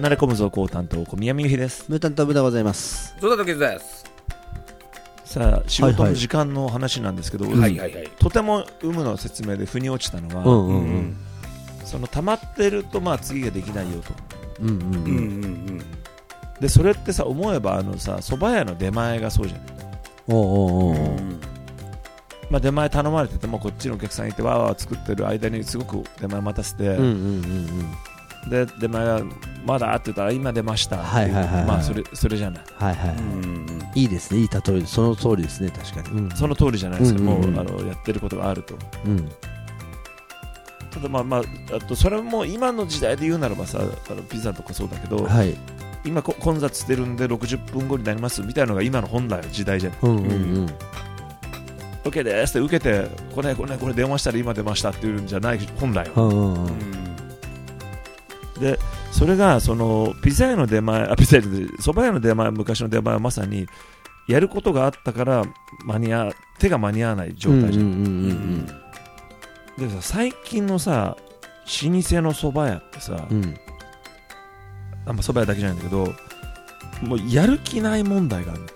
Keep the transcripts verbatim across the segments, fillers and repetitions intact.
慣れ込むぞ高担当小宮美由です。 ムータントブでございます。 ゾウタトケズです。 さあ仕事の時間の話なんですけど、 はいはいはい、 とても有無の説明で腑に落ちたのは、うんうんうん、その溜まってるとまあ次ができないよと、うんうんうんうん、でそれってさ思えばあのさ蕎麦屋の出前がそうじゃない。おうおうおう、うんまあ、出前頼まれててもこっちのお客さんいてわーわー作ってる間にすごく出前待たせて、うんうんうんうん、で出前がまだって言ったら今出ましたっていう、はいはいはいはい、まあそれそれじゃない、はいはいはい、うんいいですね、いい例えでその通りですね、確かに、うん、 その通りじゃないですか、うんうんうん、もうあのやってることがあると、うん、ただまあまああとそれも今の時代で言うならばさあのピザとかそうだけど、はい、今混雑してるんでろくじゅっぷんごになりますみたいなのが今の本来の時代じゃない、うんうんうん、OK ですって受けてこれこれこれ電話したら今出ましたっていうんじゃない本来は、うんうんうん、でそれがそのピザ屋の出前あピザ屋で蕎麦屋の出前昔の出前はまさにやることがあったから間に合手が間に合わない状態じゃん、うんうんうんうん、でさ最近のさ老舗の蕎麦屋ってさ、うん、あんま蕎麦屋だけじゃないんだけどもうやる気ない問題がある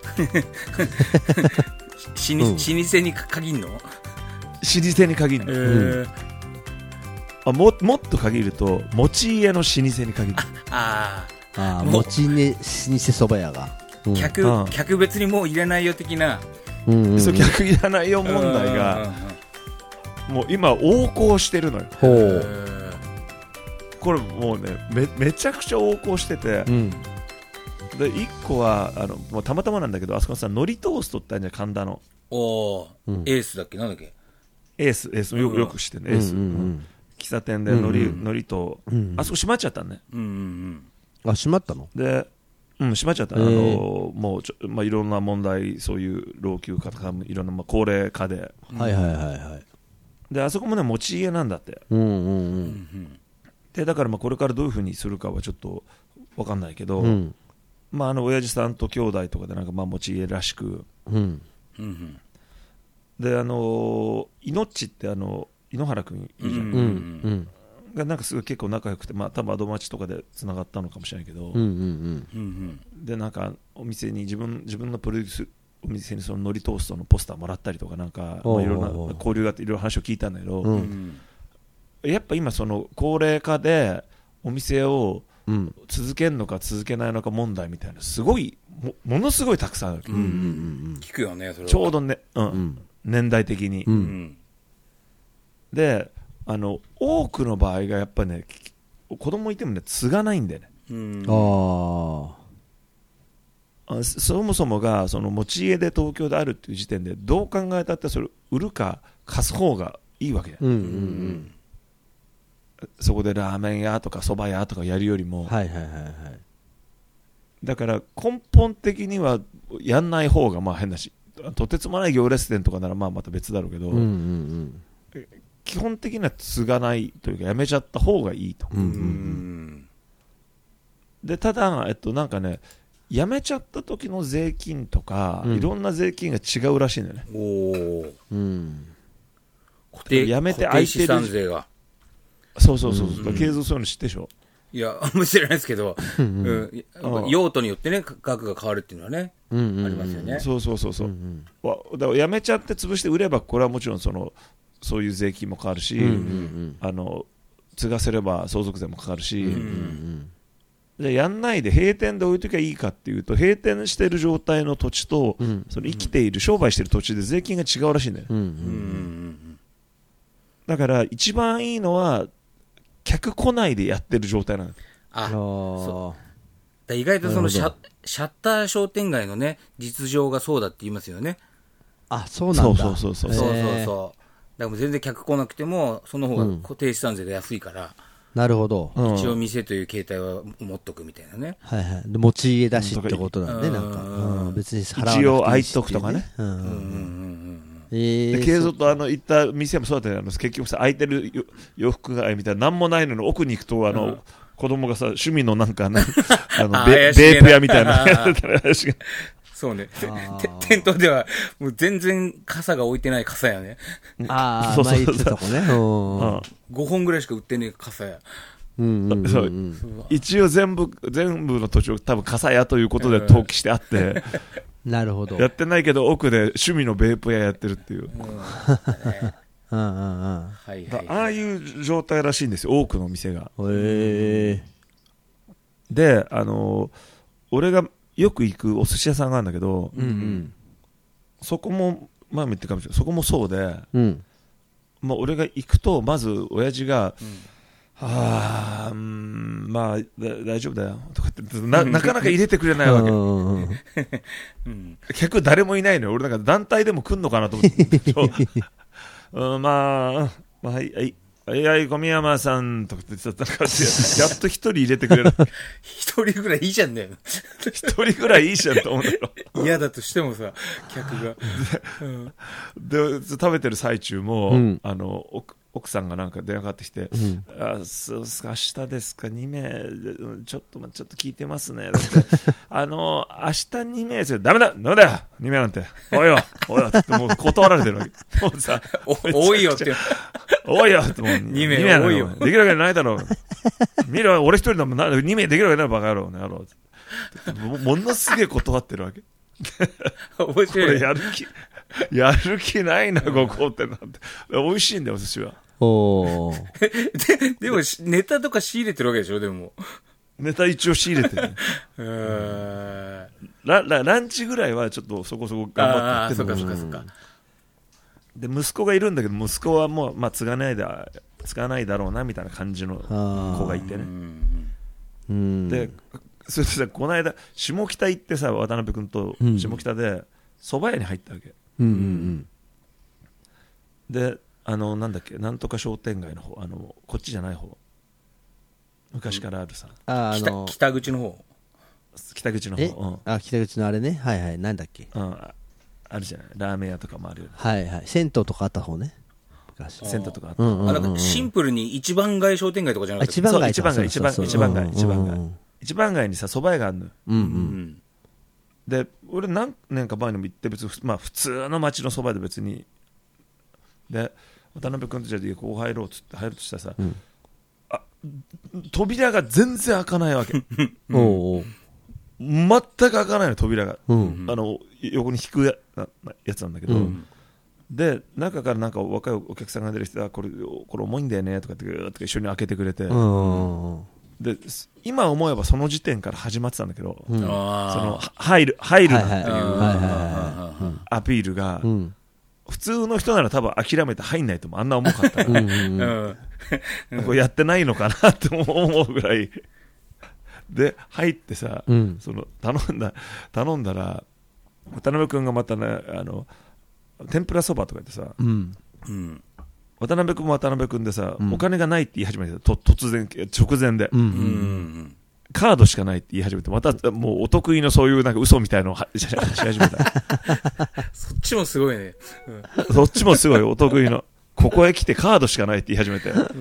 老, 老舗に限るの？老舗に限るの、えーうん、あ も, もっと限ると持ち家の老舗に限る。 ああ持ち家老舗蕎麦屋が、 うん、客, うん、客別にもういらないよ的な、 うんうんうん、そう客いらないよ問題がもう今横行してるのよ。ほうこれもうね め, めちゃくちゃ横行してて、うんでいっこはあのもうたまたまなんだけどあそこのさ海苔トーストってあるじゃん神田のお、うん、エースだっけなんだっけエースエースよくよく知ってる、ね、エース、うんうんうん、喫茶店で海苔、うんうん、海苔と、うんうん、あそこ閉まっちゃったね、うんうんうん、あ閉まったので、うん、閉まっちゃった、あのもうちょ、まあ、いろんな問題そういう老朽化とかいろんな、まあ、高齢化で、はいはいはいはいであそこもね持ち家なんだって、うんうんうん、でだからまあこれからどういう風にするかはちょっと分かんないけど、うんまあ、あの親父さんと兄弟とかでなんかまあ持ち家らしく、うんうん、であのいのっちってあの井ノ原君いるじゃん、うんうん、がなんかすごい結構仲良くて、まあ、多分アドマチとかでつながったのかもしれないけど、うんうんうん、でなんかお店に自分自分のプロデュースお店にその海苔トーストのポスターもらったりとかなんか、まあ、いろんな交流があっていろいろ話を聞いたんだけど、うん、やっぱ今その高齢化でお店をうん、続けるのか続けないのか問題みたいなすごい も, ものすごいたくさんある、うんうんうん、 聞くよねそれはちょうどね、うんうん、年代的に、うん、であの多くの場合がやっぱね子供いてもね継がないんだよね、うん、ああそもそもがその持ち家で東京であるっていう時点でどう考えたってそれ売るか貸す方がいいわけだよ、うんうんうんそこでラーメン屋とか蕎麦屋とかやるよりも、はいはいはいはい、だから根本的にはやんない方がまあ変だしとてつもない行列店とかならまあまた別だろうけど、うんうんうん、基本的には継がないというかやめちゃった方がいいと、うんうんうん、でただ、えっと、なんかねやめちゃった時の税金とか、うん、いろんな税金が違うらしいんだよね。おー、うん、 固定やめて空いてる固定資産税がそうそうそうそう、うん、継続そういうの知ってでしょ。 いやあんまり知らないですけど、うんうん、用途によってね額が変わるっていうのはね、うんうんうん、ありますよね。 そうそうそうそう、うんうん、だからやめちゃって潰して売ればこれはもちろんそのそういう税金も変わるし、うんうんうん、あの継がせれば相続税もかかるし、うんうんうん、じゃあやんないで閉店で置いときゃいいかっていうと閉店している状態の土地と、うん、その生きている商売している土地で税金が違うらしいんだよ、うんうんうん、だから一番いいのは客来ないでやってる状態なんです。あそう意外とそのシャ、シャッター商店街のね実情がそうだって言いますよね。 あそうなんだ。 そうそうそうそうそうそうだから全然客来なくてもその方が固定資産税で安いから、うん、 なるほど一応店という形態は持っとくみたいなね、 はいはい、で持ち家だしってことなんで、うん、なんか、うん、別に払わなくていいし、ね、 一応空いとくとかね、うんうんうんうんえー、で継続とあの行った店もそうだったよ。結局さ空いてる洋服街みたいな何もないのに奥に行くとあの、うん、子供がさ趣味のなんかねあのベ, ベープ屋みたいなそうね店頭ではもう全然傘が置いてない傘やね。 ああそうそうそう、ね、 ごほんぐらいしか売ってねえ傘や。 うんうんうんそう一応全部全部の土地を多分笠屋ということで登記してあって、 なるほど。 やってないけど奥で趣味のベープ屋やってるっていう、うんうんうんうん、 ああいう状態らしいんですよ、多くの店が。 へー。で、あのー、俺がよく行くお寿司屋さんがあるんだけど、 うんうん、 そこも前も言ってるかもしれない、そこもそうで、 うん、 まあ、俺が行くとまず親父が、うん、はあ、うん、まあ大丈夫だよとかってな、なかなか入れてくれないわけ、うん、客誰もいないのよ。俺なんか団体でも来んのかなと思ってうん、まあ、まあ、はい、はい、はい、はい、小宮山さんとかって言ってたから、やっと一人入れてくれる。 一人ぐらいいいじゃんね。 一人ぐらいいいじゃんと思うんだよ。 嫌だとしてもさ、客が。 うん、で、食べてる最中も、うん、あの、奥、奥さんがなんか電話かかってきて、うん、あ、そうですか、明日ですか、にめい、ちょっと、ちょっと聞いてますね。だってあの、明日にめいですよ。ダメだ、ダメだよ、にめいなんて。おいよ、おいよってもう断られてるわけ。もうさ、 多いよって。 多いよってもうにめい多いよ。できるわけないだろう。見ろ、俺一人だもん、にめいできるわけないバカ野郎ね、野郎。も, ものすげえ断ってるわけ。 面白い。 これやる気、やる気ないな、ここってなって。美味しいんだよ、お寿司は。 おで, でもネタとか仕入れてるわけでしょ。でもネタ一応仕入れてる、ね、ラ, ラ, ランチぐらいはちょっとそこそこ頑張ってってる。 ああ、そっかそっかそっか。 で息子がいるんだけど、息子はもう、まあ、継がないだ継がないだろうなみたいな感じの子がいてね。 うん、 でそれでさ、この間下北行ってさ、渡辺君と下北で蕎麦屋に入ったわけ、 うんうんうん、 であのなんだっけ、なんとか商店街の方、あのこっちじゃない方、昔からあるさ、 うん、ああの北, 北口の方北口の方、うん、 あ、北口のあれね、はいはい、なんだっけ、 うん、あるじゃない、ラーメン屋とかもあるよね。 はいはい、銭湯とかあった方ね、昔銭湯とかあった、 うんうんうん、 あ、なんかシンプルに一番街商店街とかじゃなくて、 一番街、 一番街、一番街、一番街、一番街、一番街にさ蕎麦屋があるのよ、 うんうん、 で俺何年か前にも行って、別に、まあ、普通の街の蕎麦で別に、で渡辺君とじゃあこう入ろうっつって入るとしたらさ、うん、あ、扉が全然開かないわけおうおう、 全く開かないの、扉が、 うん、 あの横に引く や, やつなんだけど、うん、で中からなんか若いお客さんが出てきて、あ、これこれ重いんだよねとかってグーッと一緒に開けてくれて、 うん、 で今思えばその時点から始まってたんだけど、 うん、 その入る入るなっていうアピールが、うん、普通の人なら多分諦めて入んないと思う、あんな重かったらこれやってないのかなって思うぐらいで入ってさ、うん、その頼んだ頼んだら渡辺君がまたね、あの天ぷらそばとか言ってさ、 うんうん、渡辺君も渡辺君でさ、うん、お金がないって言い始めて、と突然直前で、うんうんうん、カードしかないって言い始めて、またもうお得意のそういうなんか嘘みたいのをし始めたそっちもすごいね、 うん、そっちもすごいお得意の、ここへ来てカードしかないって言い始めて、うん、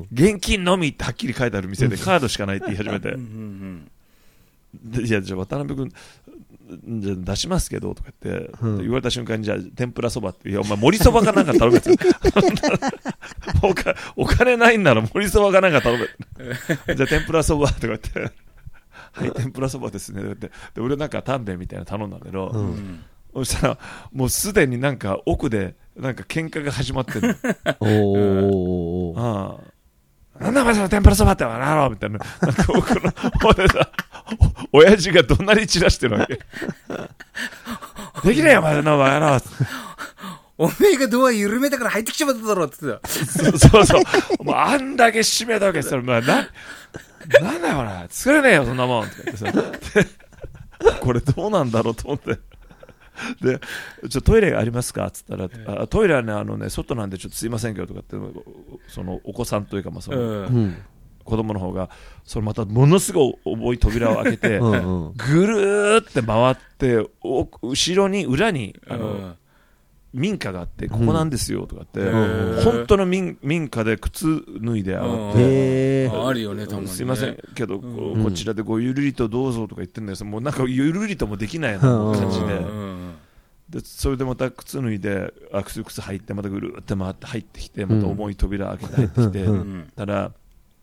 現金のみってはっきり書いてある店でカードしかないって言い始めて、うんうんうん、でいやじゃあ渡辺君じゃ出しますけどとか言って、うん、言われた瞬間に、じゃあ天ぷらそばって、いやお前盛りそばかなんか頼めってお, かお金ないんなら盛りそばかなんか頼めじゃあ天ぷらそばとか言ってはい天ぷらそばですねって、で俺なんかタンメンみたいなの頼んだんだけど、うん、そしたらもうすでになんか奥でなんか喧嘩が始まってるおーああ、なんだお前その天ぷらそばってわなろみたいな、なんか奥の方でさお親父が怒鳴り散らしてるわけできねえよお前のバカ野郎おめえがドア緩めたから入ってきちまっただろって言ってたそうそうそうもうあんだけ閉めたわけですよ、まあ、な, なんだよ俺作れねえよそんなもんって言ってさこれどうなんだろうと思ってでちょトイレありますかっつったら、あトイレはね、あのね外なんでちょっとすいませんけどとかって、そのお子さんというか、まあその、うん、子供の方がそれまたものすごい重い扉を開けてうん、うん、ぐるーって回ってお後ろに裏にあの、うん、民家があってここなんですよとかって、うん、本当の 民, 民家で靴脱いで上がって、 うん、あるよねたまにね、 すいませんけど、うん、こちらでごゆるりとどうぞとか言ってるんですけど、もうなんかゆるりともできないような感じで、うん、でそれでまた靴脱いであ靴靴履いてまたぐるって回って入ってきて、また重い扉開けて入ってきて、うん、たら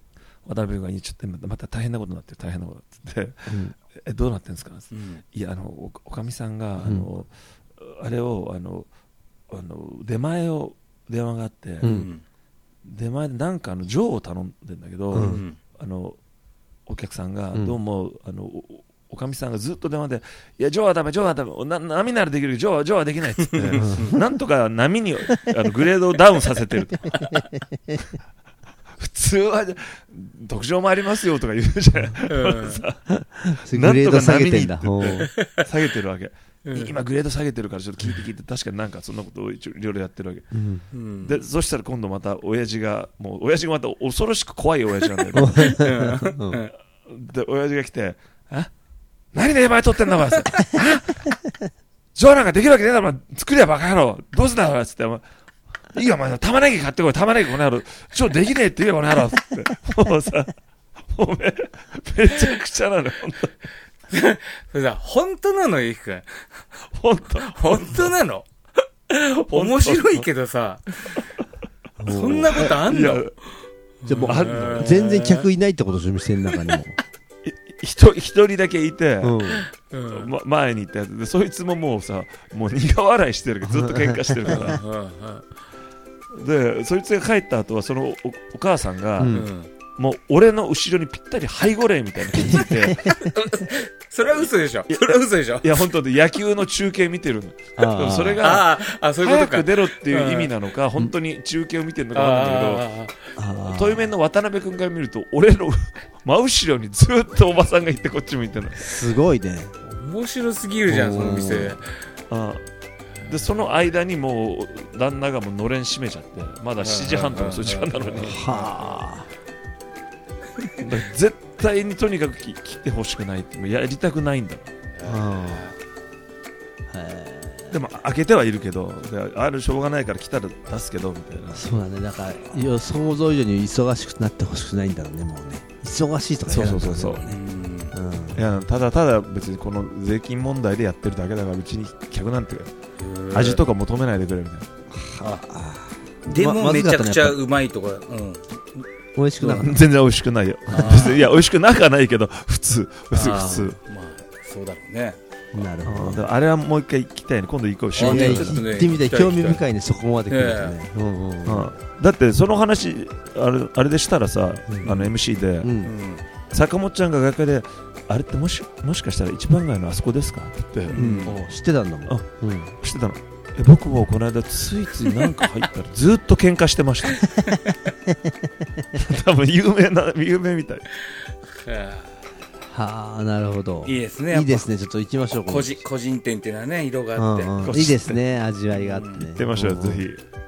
渡辺君が言っちゃってまた大変なことになってる大変なことになって、うん、えどうなってるんですか、うん、いやあのお, おかみさんがあの、うん、あれをあのあの出前を電話があって、うん、出前でなんかあのジョーを頼んでんだけど、うん、あのお客さんがどうも、うん、あの お, おかみさんがずっと電話でいやジョーはダメジョーはダメな波ならできるけどジョーはジョーはできないって言ってなんとか波にあのグレードをダウンさせてる普通は特徴もありますよとか言うじゃん、うん、 グレード下げてんだ下げてるわけ、うん、今グレード下げてるからちょっと聞いて聞いて確かになんかそんなことをいろいろやってるわけ、うん、でそしたら今度また親父がもう親父がまた恐ろしく怖い親父なんだよ、ね、で親父が来てあ何で出前取ってんだお前ジョーなんかできるわけねえだろ作りゃバカ野郎どうすんだお前つっていいよお前玉ねぎ買ってこい玉ねぎこの野郎ちょできねえって言えこの野郎つってもうさもう め, めちゃくちゃなの本当それさ本当なのゆきくん本当本当なの面白いけどさそんなことあんのじゃもうあ全然客いないってこと店の中にも一人だけいて、うんま、前にいてでそいつももうさもう苦笑いしてるけどずっと喧嘩してるからでそいつが帰った後はその お, お母さんが、うん、もう俺の後ろにぴったり背後霊みたいな感じでそれは嘘でしょそれは嘘でしょいや本当で野球の中継見てるのでもそれが早く出ろっていう意味なのか本当に中継を見てるのか分かんないけど対面の渡辺君から見ると俺の真後ろにずっとおばさんがいてこっち向いてるのすごいね面白すぎるじゃんその店あでその間にもう旦那がもうのれん閉めちゃってまだしちじはんとかそういう時間なのにはあ絶対にとにかく来てほしくないってやりたくないんだでも開けてはいるけどあるしょうがないから来たら出すけどみたいなそうだねだから想像以上に忙しくなってほしくないんだろうねもうね忙しいとか嫌なんだろうねそうそうそうそう、うん、いやただただ別にこの税金問題でやってるだけだからうちに客なんて味とか求めないでくれみたいなはあでもめちゃくちゃうまいとか、うん美味しくなかった、 うん、全然美味しくないよいや美味しくなくはないけど普通普通普通まあそうだろうねなるほどあ, あれはもう一回行きたいね今度行こうし、 ね、行ってみたい興味深いねそこまで来るとね、うんうんうん、 だってその話あれ、あれでしたらさ、うん、あの エムシー で、うん、坂本ちゃんが楽屋であれってもし、もしかしたら一番街のあそこですかって言って、うん、 知ってたんだもんあ、うん、知ってたのえ僕もこの間ついついなんか入ったらずっと喧嘩してました多分有名な有名みたいはあなるほどいいですねいいですねちょっと行きましょう個人個人店っていうのはね色があって、 うんうん、いいですね味わいがあってね、 行ってみましょうぜひ